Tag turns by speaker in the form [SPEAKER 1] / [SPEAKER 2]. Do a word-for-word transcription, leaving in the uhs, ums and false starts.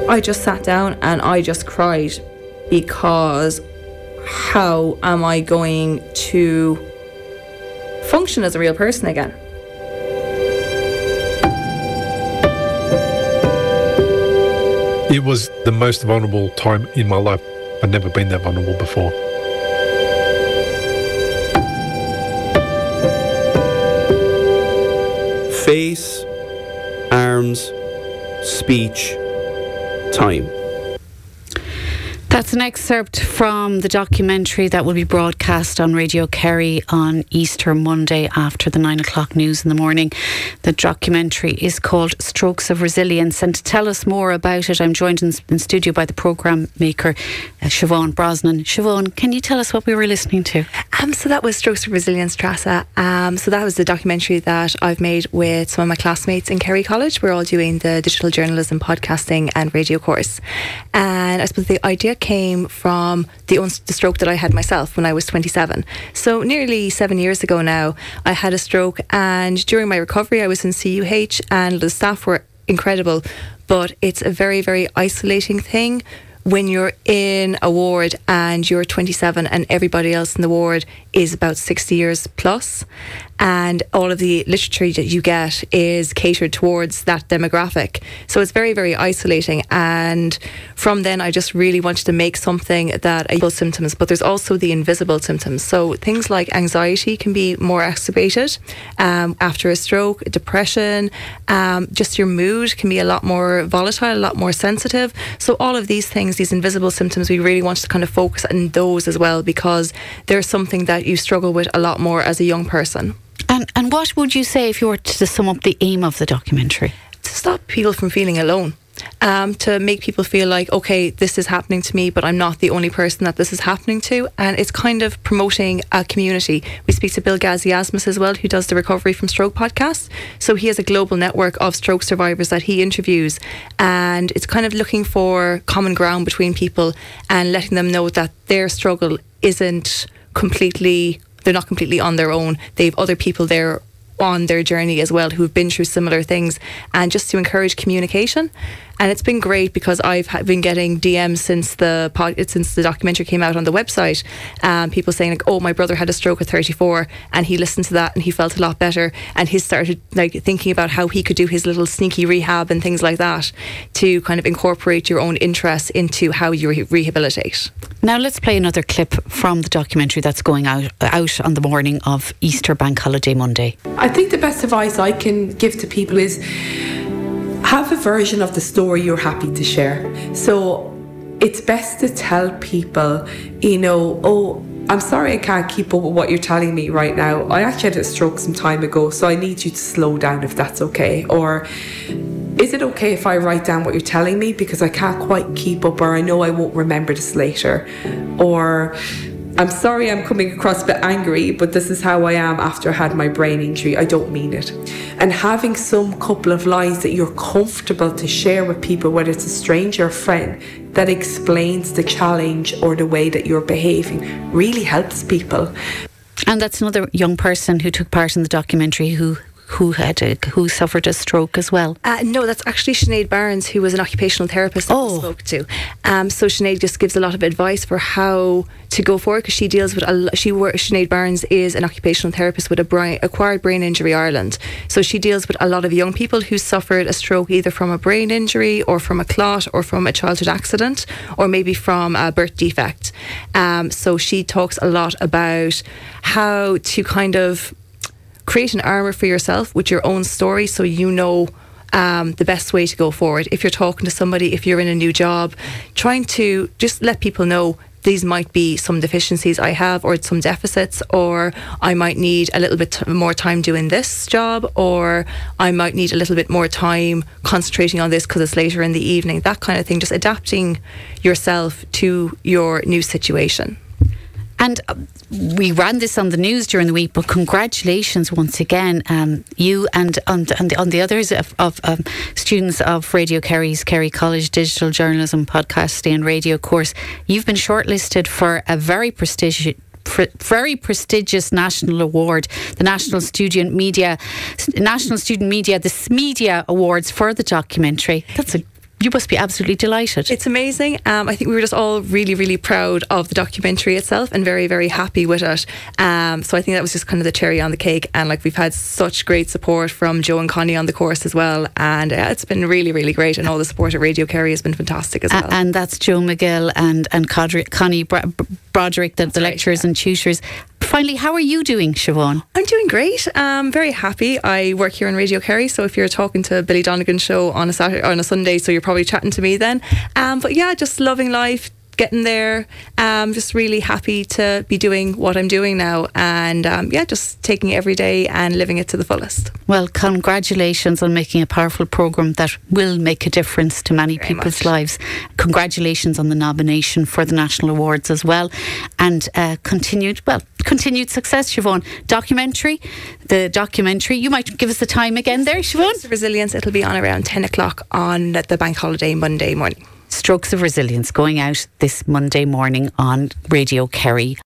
[SPEAKER 1] I just sat down and I just cried, because how am I going to function as a real person again?
[SPEAKER 2] It was the most vulnerable time in my life. I'd never been that vulnerable before.
[SPEAKER 3] Face, arms, speech, time.
[SPEAKER 4] That's an excerpt from the documentary that will be broadcast on Radio Kerry on Easter Monday after the nine o'clock news in the morning. The documentary is called Strokes of Resilience, and to tell us more about it, I'm joined in, in studio by the programme maker uh, Siobhan Brosnan. Siobhan, can you tell us what we were listening to?
[SPEAKER 5] Um, so that was Strokes of Resilience, Trasa. Um, so that was the documentary that I've made with some of my classmates in Kerry College. We're all doing the digital journalism, podcasting and radio course. And I suppose the idea came from the, the stroke that I had myself when I was twenty-seven. So nearly seven years ago now, I had a stroke, and during my recovery I was in C U H and the staff were incredible, but it's a very, very isolating thing when you're in a ward and you're twenty-seven and everybody else in the ward is about sixty years plus, and all of the literature that you get is catered towards that demographic. So it's very, very isolating. And from then I just really wanted to make something that visible symptoms, but there's also the invisible symptoms. So things like anxiety can be more exacerbated um, after a stroke, depression, um, just your mood can be a lot more volatile, a lot more sensitive. So all of these things, these invisible symptoms, we really wanted to kind of focus on those as well, because they're something that you struggle with a lot more as a young person.
[SPEAKER 4] And and what would you say, if you were to sum up the aim of the documentary?
[SPEAKER 5] To stop people from feeling alone. Um, to make people feel like, okay, this is happening to me, but I'm not the only person that this is happening to. And it's kind of promoting a community. We speak to Bill Gaziasmus as well, who does the Recovery from Stroke podcast. So he has a global network of stroke survivors that he interviews, and it's kind of looking for common ground between people and letting them know that their struggle isn't completely, they're not completely on their own. They have other people there on their journey as well who've been through similar things, and just to encourage communication. And it's been great because I've been getting D Ms since the pod, since the documentary came out on the website. Um, people saying like, "Oh, my brother had a stroke at thirty-four, and he listened to that and he felt a lot better, and he started like thinking about how he could do his little sneaky rehab and things like that to kind of incorporate your own interests into how you re- rehabilitate."
[SPEAKER 4] Now let's play another clip from the documentary that's going out out on the morning of Easter Bank Holiday Monday.
[SPEAKER 6] I think the best advice I can give to people is have a version of the story you're happy to share. So it's best to tell people, you know, oh, I'm sorry I can't keep up with what you're telling me right now. I actually had a stroke some time ago, so I need you to slow down if that's okay. Or is it okay if I write down what you're telling me because I can't quite keep up, or I know I won't remember this later. Or I'm sorry I'm coming across a bit angry, but this is how I am after I had my brain injury. I don't mean it. And having some couple of lines that you're comfortable to share with people, whether it's a stranger or friend, that explains the challenge or the way that you're behaving, really helps people.
[SPEAKER 4] And that's another young person who took part in the documentary who who had a, who suffered a stroke as well.
[SPEAKER 5] Uh, no, that's actually Sinead Barnes, who was an occupational therapist that
[SPEAKER 4] oh.
[SPEAKER 5] we spoke to. Um, so Sinead just gives a lot of advice for how to go forward, because she deals with a she works. Sinead Barnes is an occupational therapist with a brain, acquired brain injury Ireland. So she deals with a lot of young people who suffered a stroke either from a brain injury or from a clot or from a childhood accident or maybe from a birth defect. Um, so she talks a lot about how to kind of create an armour for yourself with your own story, so you know um, the best way to go forward. If you're talking to somebody, if you're in a new job, trying to just let people know these might be some deficiencies I have, or some deficits, or I might need a little bit t- more time doing this job, or I might need a little bit more time concentrating on this because it's later in the evening, that kind of thing. Just adapting yourself to your new situation.
[SPEAKER 4] And uh, we ran this on the news during the week, but congratulations once again, um, you and on, on, the, on the others of, of um, students of Radio Kerry's Kerry College Digital Journalism Podcasting and Radio course. You've been shortlisted for a very prestigious very prestigious national award, the National Student Media National Student Media, the SMedia Awards for the documentary. That's a you must be absolutely delighted.
[SPEAKER 5] It's amazing. Um, I think we were just all really, really proud of the documentary itself and very, very happy with it. Um, so I think that was just kind of the cherry on the cake. And like we've had such great support from Joe and Connie on the course as well. And uh, it's been really, really great. And all the support at Radio Kerry has been fantastic as well.
[SPEAKER 4] A- and that's Joe McGill and, and Codri- Connie Bra- Broderick, the, the lecturers and tutors. Finally, how are you doing, Siobhan?
[SPEAKER 5] I'm doing great. Um, very happy. I work here on Radio Kerry, so if you're talking to Billy Donegan's show on a Saturday on a Sunday, so you're probably chatting to me then. Um, but yeah, just loving life, getting there. Um, just really happy to be doing what I'm doing now, and um, yeah, just taking it every day and living it to the fullest.
[SPEAKER 4] Well, congratulations on making a powerful programme that will make a difference to many
[SPEAKER 5] Very
[SPEAKER 4] people's
[SPEAKER 5] much.
[SPEAKER 4] lives. Congratulations on the nomination for the National Awards as well, and uh, continued well continued success, Siobhan. Documentary, the documentary. You might give us the time again there, Siobhan.
[SPEAKER 5] Resilience. It'll be on around ten o'clock on the bank holiday Monday morning.
[SPEAKER 4] Strokes of Resilience going out this Monday morning on Radio Kerry.